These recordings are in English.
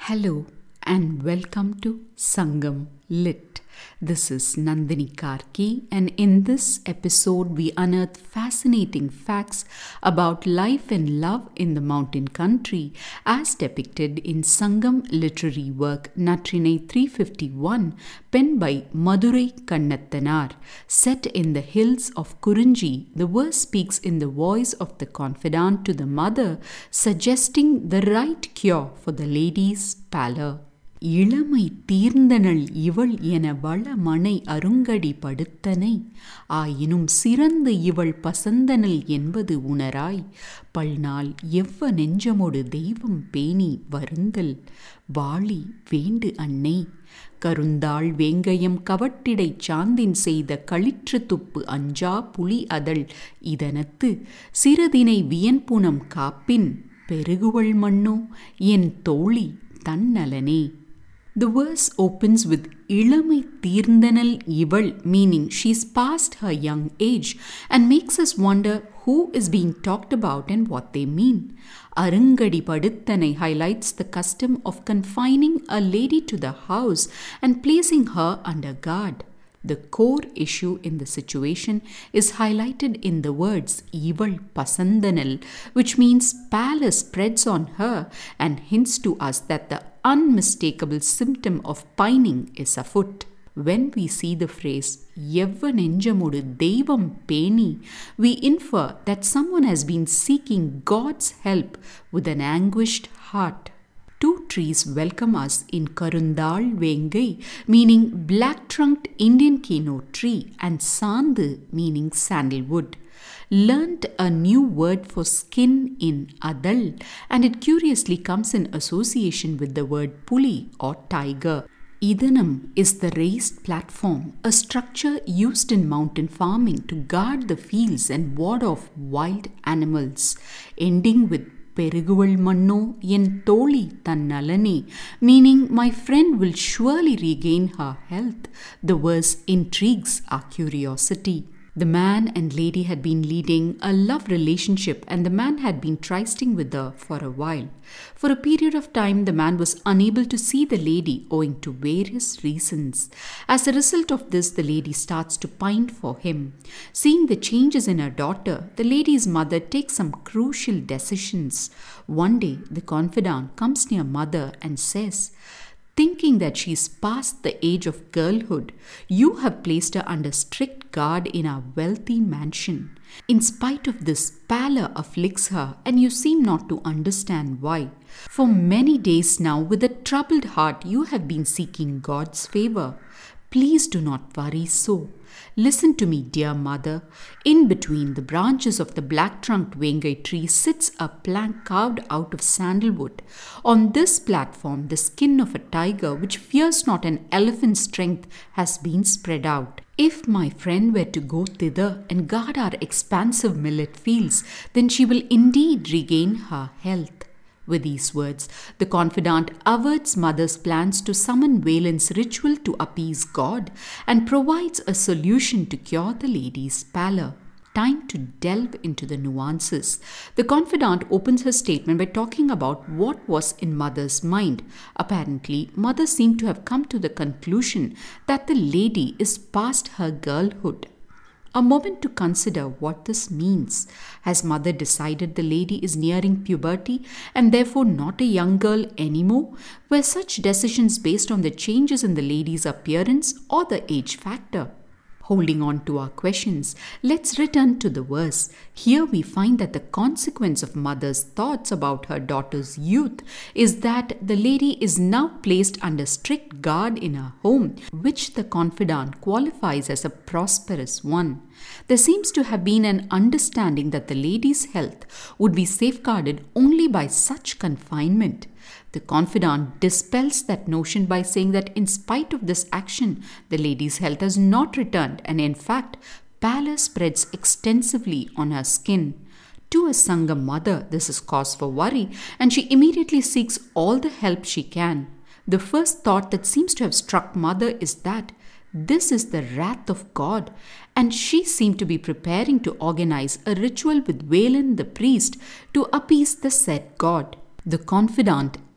Hello and welcome to Sangam Lit. This is Nandini Karki, and in this episode we unearth fascinating facts about life and love in the mountain country as depicted in Sangam literary work Natrinai 351, penned by Madurai Kannattanar. Set in the hills of Kurunji, the verse speaks in the voice of the confidant to the mother, suggesting the right cure for the lady's pallor. இளமை தீர்ந்தனள் இவள் என வளமனை அருங்கடி படுத்தனை ஆயினும் சிறந்து இவள் பசந்தனள் என்பது உணராய் பல்நாள் எவ்வ நெஞ்சமொடு தெய்வம் பேணி வருந்தல் வாழி வேண்டு அன்னை கருந்தாள் வேங்கயம் கவட்டிடை சாந்தின் செய்த களிற்று துப்பு அஞ்சா புலி அதழ் இதனத்து சிறதினை வியன்புனம் காப்பின் பெருகுவள் மண்ணோ என் தோழி தன்னலனே. The verse opens with Ilamai Tirndanal Ival, meaning she's past her young age, and makes us wonder who is being talked about and what they mean. Arungadi Paduttanai highlights the custom of confining a lady to the house and placing her under guard. The core issue in the situation is highlighted in the words Ival Pasandanal, which means pallor spreads on her and hints to us that the unmistakable symptom of pining is afoot. When we see the phrase Yevva Nenjamudu Devam Peni, we infer that someone has been seeking God's help with an anguished heart. Two trees welcome us in Karundal Vengai, meaning black-trunked Indian kino tree, and Sandu, meaning sandalwood. Learnt a new word for skin in Adal, and it curiously comes in association with the word puli or tiger. Idanam is the raised platform, a structure used in mountain farming to guard the fields and ward off wild animals, ending with Peruguval Manno yen Toli Tannalane, meaning my friend will surely regain her health. The verse intrigues our curiosity. The man and lady had been leading a love relationship, and the man had been trysting with her for a while. For a period of time, the man was unable to see the lady owing to various reasons. As a result of this, the lady starts to pine for him. Seeing the changes in her daughter, the lady's mother takes some crucial decisions. One day, the confidant comes near mother and says, thinking that she's past the age of girlhood, you have placed her under strict guard in our wealthy mansion. In spite of this, pallor afflicts her, and you seem not to understand why. For many days now, with a troubled heart, you have been seeking God's favor. Please do not worry so. Listen to me, dear mother. In between the branches of the black-trunked Vengai tree sits a plank carved out of sandalwood. On this platform, the skin of a tiger, which fears not an elephant's strength, has been spread out. If my friend were to go thither and guard our expansive millet fields, then she will indeed regain her health. With these words, the confidant averts mother's plans to summon Valen's ritual to appease God and provides a solution to cure the lady's pallor. Time to delve into the nuances. The confidant opens her statement by talking about what was in mother's mind. Apparently, mother seemed to have come to the conclusion that the lady is past her girlhood. A moment to consider what this means. Has mother decided the lady is nearing puberty and therefore not a young girl anymore? Were such decisions based on the changes in the lady's appearance or the age factor? Holding on to our questions, let's return to the verse. Here we find that the consequence of mother's thoughts about her daughter's youth is that the lady is now placed under strict guard in her home, which the confidant qualifies as a prosperous one. There seems to have been an understanding that the lady's health would be safeguarded only by such confinement. The confidant dispels that notion by saying that in spite of this action, the lady's health has not returned, and in fact, pallor spreads extensively on her skin. To a Sangam mother, this is cause for worry, and she immediately seeks all the help she can. The first thought that seems to have struck mother is that this is the wrath of God, and she seemed to be preparing to organize a ritual with Valen the priest to appease the said God. The confidant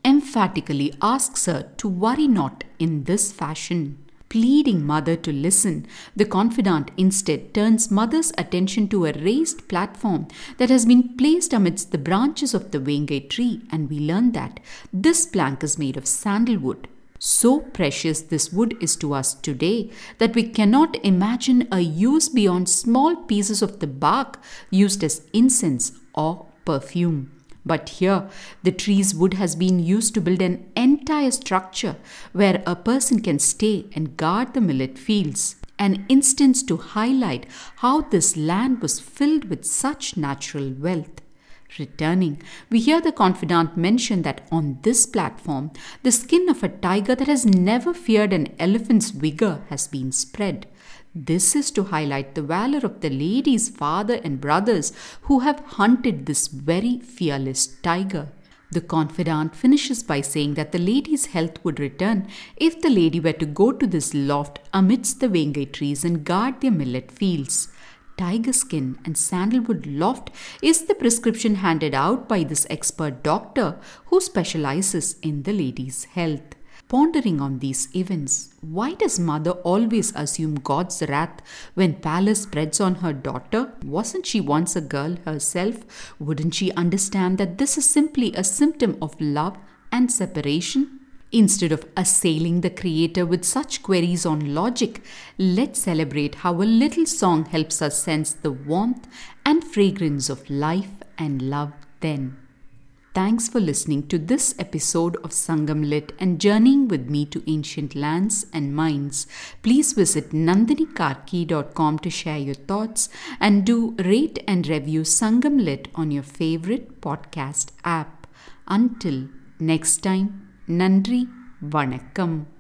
emphatically asks her to worry not in this fashion. Pleading Mother to listen, the confidant instead turns Mother's attention to a raised platform that has been placed amidst the branches of the Vengai tree, and we learn that this plank is made of sandalwood. So precious this wood is to us today that we cannot imagine a use beyond small pieces of the bark used as incense or perfume. But here, the tree's wood has been used to build an entire structure where a person can stay and guard the millet fields. An instance to highlight how this land was filled with such natural wealth. Returning, we hear the confidant mention that on this platform, the skin of a tiger that has never feared an elephant's vigor has been spread. This is to highlight the valor of the lady's father and brothers who have hunted this very fearless tiger. The confidant finishes by saying that the lady's health would return if the lady were to go to this loft amidst the Vengai trees and guard their millet fields. Tiger skin and sandalwood loft is the prescription handed out by this expert doctor who specializes in the lady's health. Pondering on these events, why does Mother always assume God's wrath when Pallas spreads on her daughter? Wasn't she once a girl herself? Wouldn't she understand that this is simply a symptom of love and separation? Instead of assailing the Creator with such queries on logic, let's celebrate how a little song helps us sense the warmth and fragrance of life and love then. Thanks for listening to this episode of Sangam Lit and journeying with me to ancient lands and minds. Please visit nandinikarki.com to share your thoughts and do rate and review Sangam Lit on your favorite podcast app. Until next time, Nandri Vanakkam.